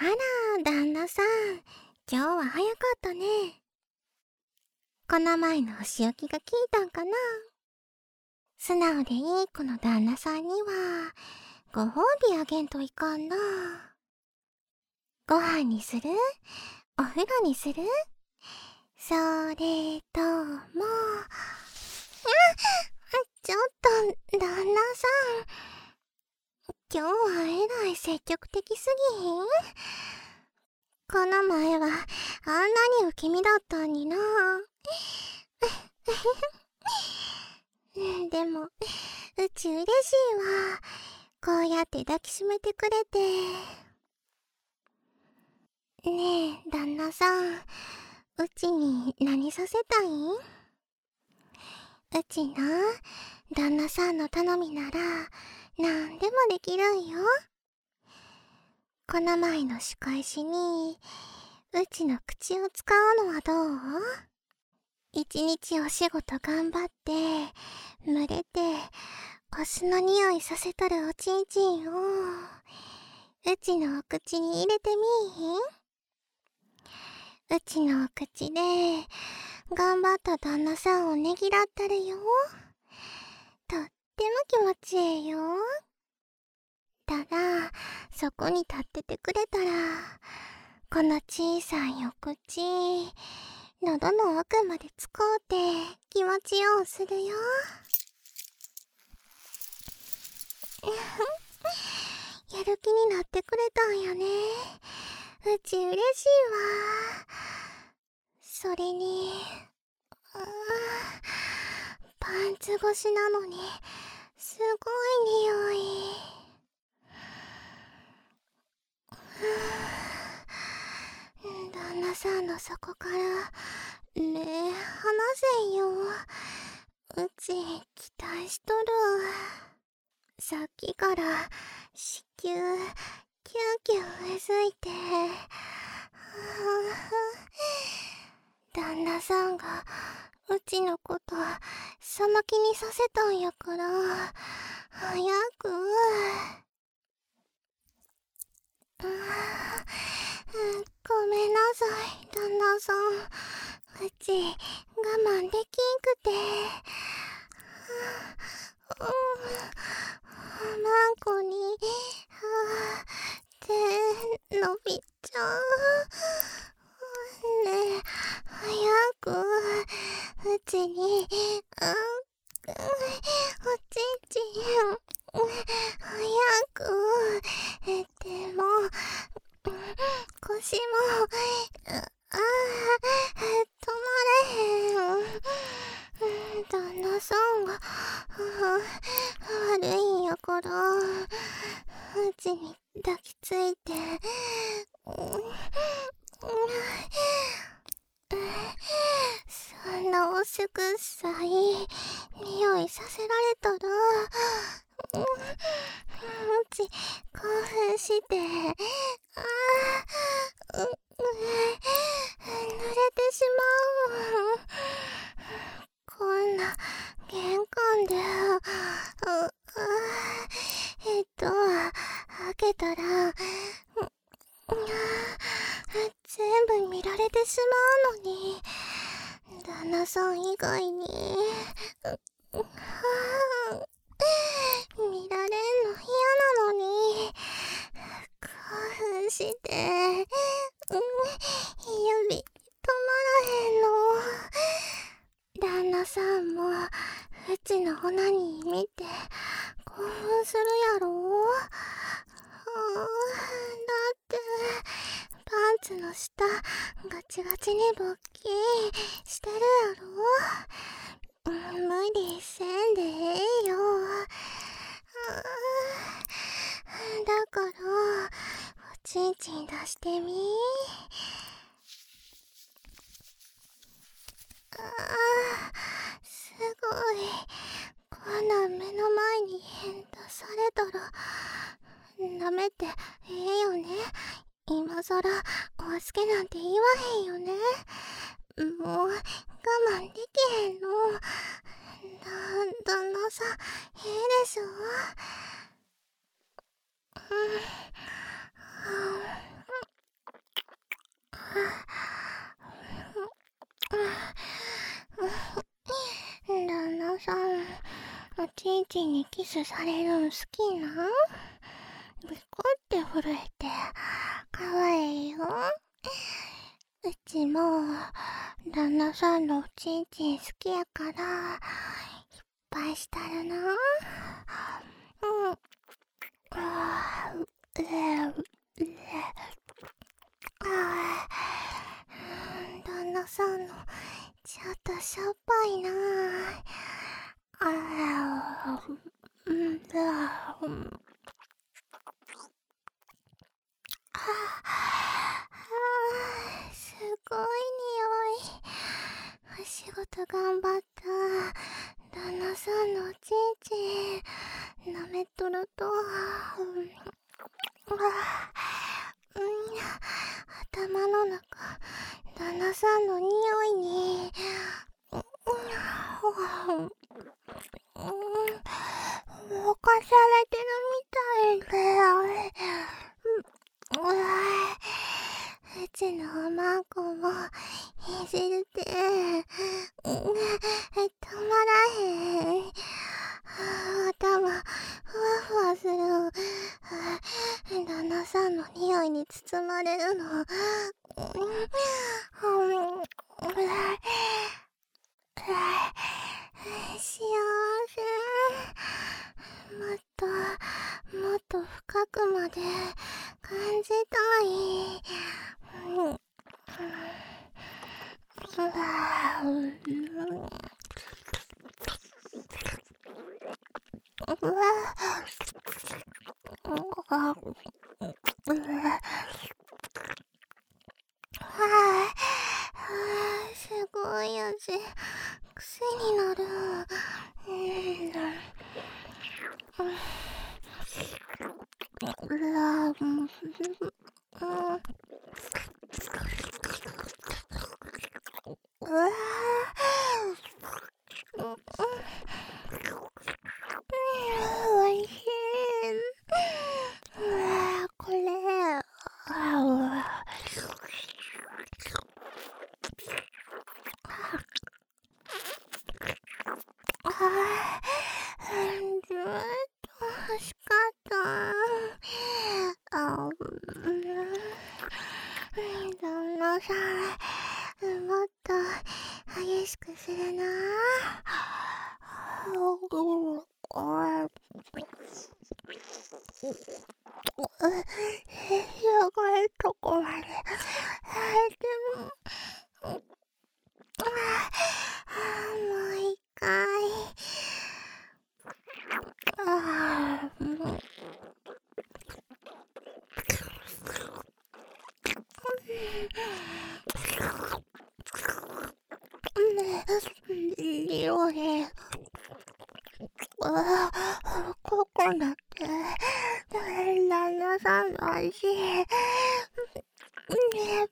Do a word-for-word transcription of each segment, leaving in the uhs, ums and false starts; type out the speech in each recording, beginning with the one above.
あら、旦那さん。今日は早かったね。この前のお仕置きが効いたんかな。素直でいい子の旦那さんには、ご褒美あげんといかんな。ご飯にする？お風呂にする？それとも、あ、ちょっと、旦那さん。今日はえらい積極的すぎひん？この前はあんなに受け身だったんにな。でも、うち嬉しいわ。こうやって抱きしめてくれて。ねえ、旦那さん。うちに何させたいん？うちな、旦那さんの頼みなら、なんでもできるんよ。この前の仕返しに、うちの口を使うのはどう？一日お仕事頑張って、群れて、お酢の匂いさせとるおちんちんを、うちのお口に入れてみいひん？うちのお口で、頑張った旦那さんをねぎらったるよ。とっても気持ちええよ。ただ、そこに立っててくれたら、この小さいお口、喉の奥まで使うて気持ちようするよ。やる気になってくれたんやね。うち嬉しいわ。それに、あーパンツ越しなのに、すごい匂い。旦那さんの底から、ねえ、離せんよ。うち、期待しとる。さっきから、子宮、キューキューうずいて、旦那さんが、うちのこと、その気にさせたんやから、早く。あーごめんなさい、旦那さん。うち、我慢できんくて。うん、マンコに、あー手、伸びちゃう。ねえ、早く、うちに、あおちんちん、早く、え、でも、腰も、ああ、止まれへん。旦那さんが、悪いんやから、うちに抱きついて、そんなおすくさい匂いさせられたら、うち興奮して、ああ、う、う、濡れてしまう。こんな玄関で、う、あ、えっと、開けたら、う、全部見られてしまうのに、旦那さん以外に、う、はあ、見られんの嫌なのに、興奮して、うん、指止まらへんの。旦那さんも、うちのオナニー見て、興奮するやろ？はあ、だって、パンツの下、ガチガチに勃起してるやろ？無理せんでええよ。だから、おちんちん出してみ。ああ、すごい。こんなん目の前に出されたら、舐めてええよね。今さら、お預けなんて言わへんよね。もう、我慢できへんの。だ、旦那さん、ええでしょ？うん。 旦那さん、おちんちんにキスされるん好きなん？ビコって震えてかわいいよ。うちも旦那さんのおちんちん好きやからいっぱいしたるな。うん。あーえーえーあー旦那さんのちょっとしょっぱいな。あーうんだうんあーすごい匂い。お仕事頑張った旦那さんのおちんちん舐めとると、うん、うん、頭の中旦那さんの匂いに、うん、動かされてるみたいだよ。うわうちのおまんこもいじれて、うん、止まらへん。頭ふわふわする。旦那さんの匂いに包まれるの。うん、幸せ。もっともっと深くまで感じたい。うん、うわああすごい味。癖になる。うんラームうわおいしい。うわこれああずっと欲しかった。あ旦那さんもっと激しくするな。すごいとこまで入ってももう一回あーもう色で濃くなって旦那さんの味いっぱいもっ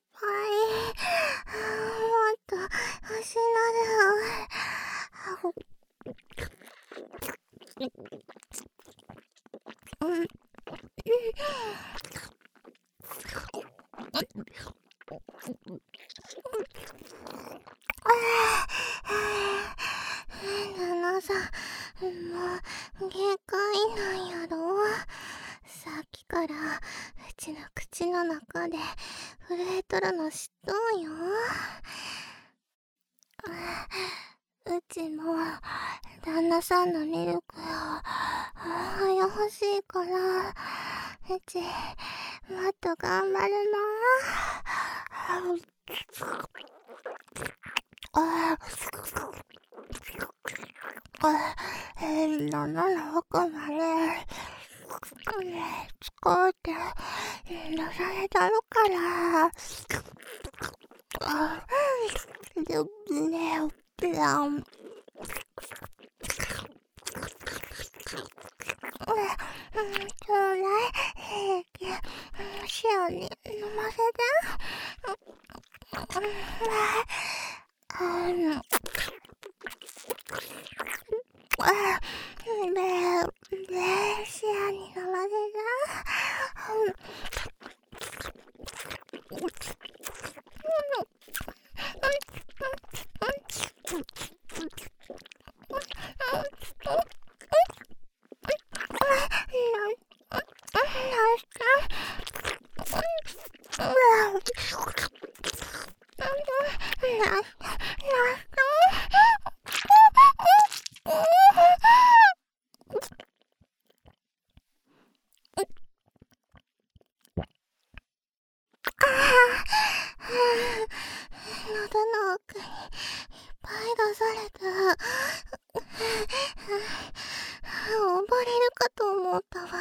と欲しなる。うん旦那さんもう限界なんやろ。さっきからうちの口の中で震えとるの知っとんよ。うちも旦那さんのミルクはや欲しいからうちもっと頑張るな。ああ変なの奥まで使うて出されたのからあでねえやんちょうだい平気塩に飲ませてあのあねえねえ塩に飲ませてかと思ったわ。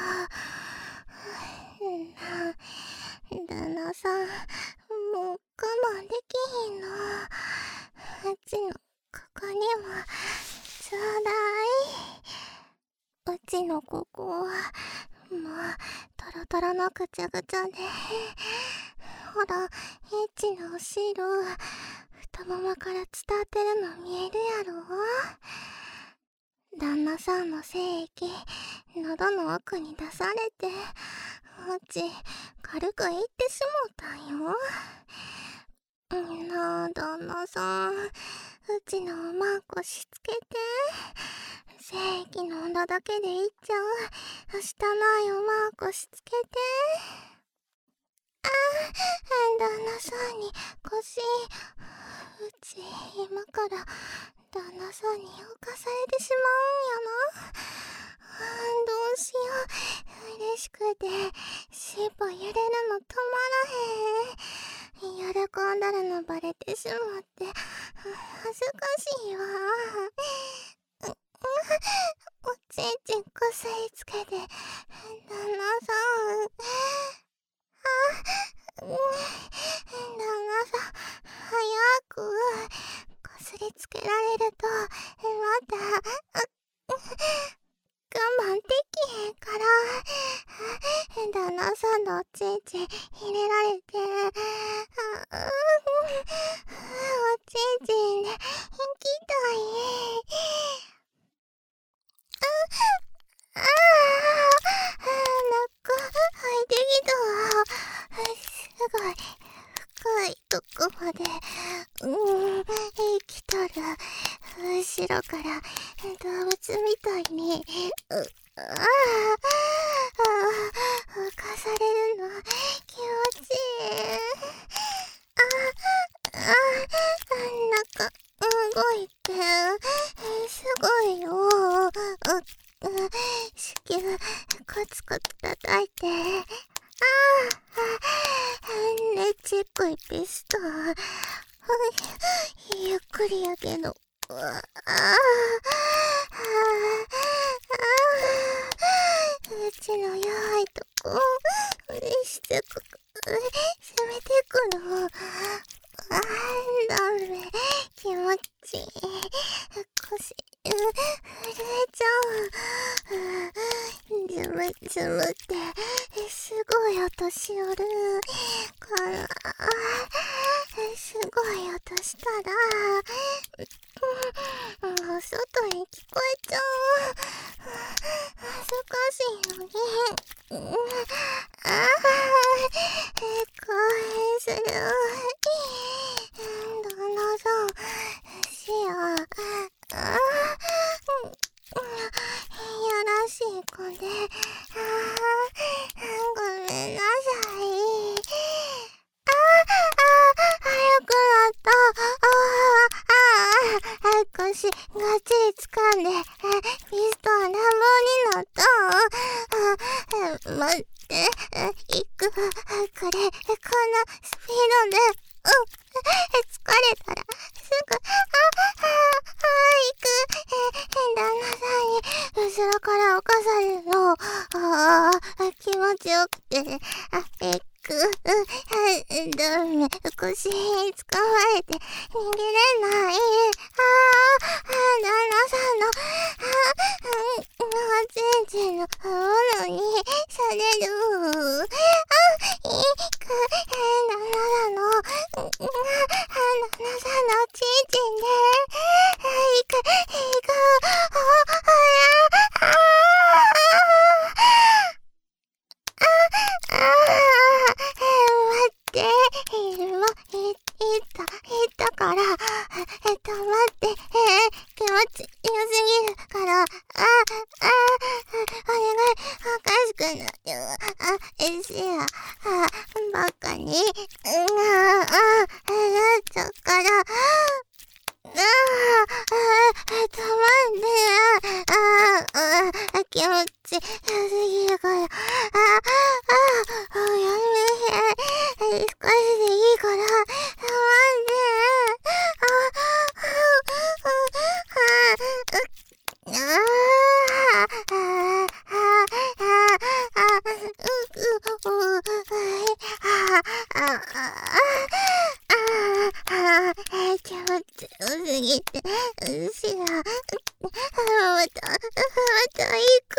旦那さん、もう我慢できひんの。うちのここにもちょうだい。うちのここはもうトロトロのぐちゃぐちゃで、ほらエッチのお汁太ももから伝ってるの見えるやろ。旦那さんの精液喉の奥に出されて、うち軽くいってしもたんよ。なあ旦那さん、うちのおまんこしつけて。精液飲んだだけでいっちゃう明日ないおまんこしつけて。ああ、旦那さんに腰、うち今から旦那さんに侵されてしまうんやな。どうしよう、嬉しくて尻尾揺れるの止まらへん。喜んだらのバレてしまって恥ずかしいわ。おちんちんこすりつけて旦那さん、あ、旦那さん早くこすりつけられるとまた我慢できへんから、旦那さんのおちんちん入れられて、おちんちんで行きたい。ああ、なんか入ってきたわ。すごい深いとこまで、うん、生きとる。後ろから動物みたいに、うああ、浮かされるの気持ちいい。ああ、なんか動いて、すごいよ。子宮コツコツ叩いて、ああ、ねちっこいピストン。ゆっくりやけど、ああ、うちの弱いとこしつこく攻めてくの。ああ、ダメ、気持ちいい。腰震えちゃう。ズムズムってすごい音しおるから、すごい音したら、もう外に聞こえちゃう。恥ずかしいのに、ああ、興奮する。旦那さん、しや、ああ、やらしい子で、ああ、ごめんなさい。ああ、早くなった。ああ、腰がっちり掴んで、ピストン乱暴になった。待って、行く、これ、このスピードで、うん、疲れたら、すぐ、あ、あ、あ、行く、旦那さんに、後ろから侵されるの、ああ、気持ちよくて、あ、行く、うん、ダメ、腰に捕まえて、逃げれない、ああ、旦那さんの、あ、うん、おちんちんのものにされる、あ、行く、旦那さんの、旦那さんのおちんちんで、行く、行く、あ、あ、あ、あ、あ、待って、もう、い、いった、いったから、えっと、待って、気持ちよすぎるから、あ、あ、お願い、おかしくなる。あ、えしや、あ、バカに、あ、あ、なっちゃうから、ああ、止まって、ああ、気持ちよすぎるから、ああ、ああ、やめへん、少しでいいから、止まって、ああ、ああ、ああ、ああ、 体育。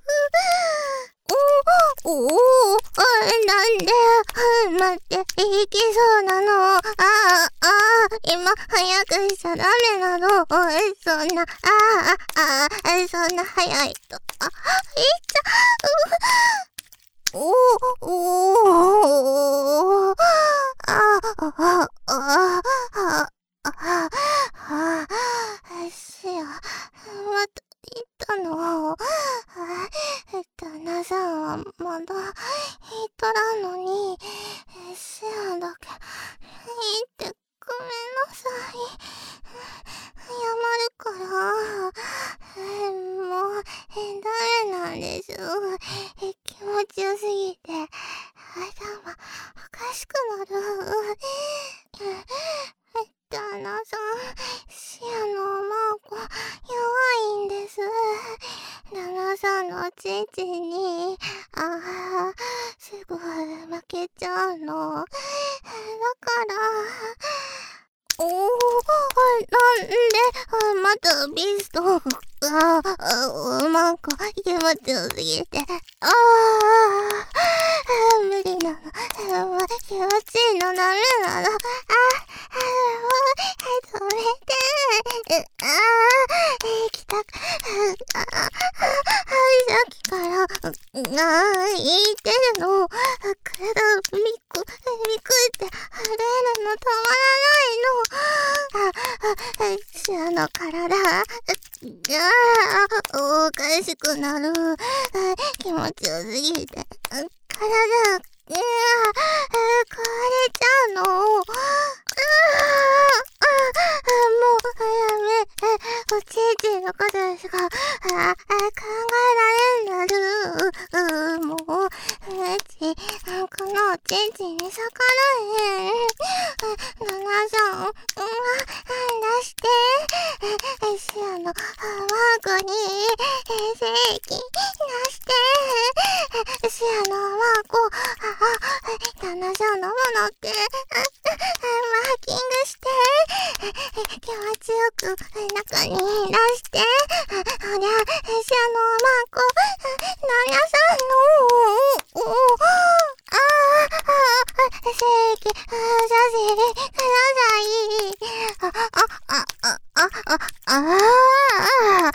おおおなんで待って、いきそうなの。ああ、あ今、早くしちゃダメなの。そんな、ああ、あそんな早いと。あ、いっちゃう。おおおああ、ああ、ああ、ああ、しや、また言ったの。旦那さんはまだ言っとらんのに、しやだけ言ってごめんなさい。謝るから、もうダメなんです。気持ちよすぎて頭おかしくなる。旦那さん、シアのマーコ弱いんです。旦那さんの父に、ああ、すぐ負けちゃうの。だから、おお、なんで、またビスト、ああ、マーコ気持ちよすぎて、ああ、無理なの。気持ちいいのダメなの。ああ、止めて。ああ、行きたく、ああ、さっきから、ああ、言ってるの。体をミク、ミクって震えるの止まらないの。ああ、シアの体、ああ、おかしくなる。気持ちよすぎて、体、いや、壊れちゃうの。ああ、ああ、もうやめ。おちいちのことしか、ああ、考えられんなる。もう、うち、このおちいちに逆らえん。旦那さん、出して。シアのマークに、正規出して。シアのマーク、旦那さんのものって、マーキングして、気持ちよく中に出して、ほりゃ、シアのマーク、旦那さんの、ああ、正規、写真ください。あ、あ、あ、あ、あ、あ、あ、あ、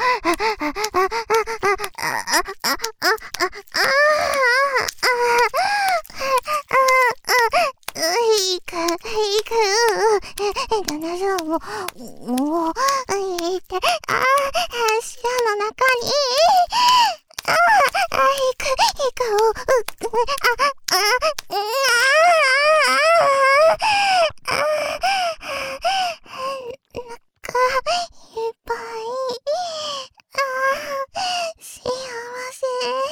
いく、いく、旦那さんも、もう、いて、あ、シアの中に、あ、いく、いく、あ、あ、あ、いっぱい、ああ、幸せ。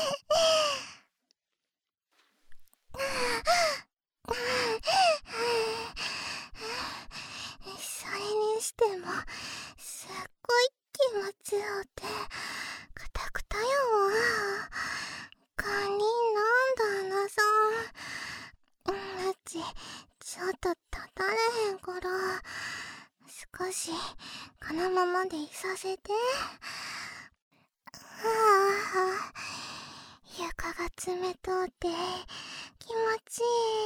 それにしても、すっごい気持ちよって、くたくたやわ。堪忍なんだなさん。うち、ちょっと立たれへんから、少し、このままでいさせて。はあ、床が冷とって、気持ち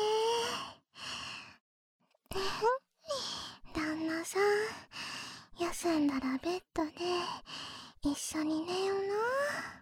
いい。旦那さん、休んだらベッドで一緒に寝ような。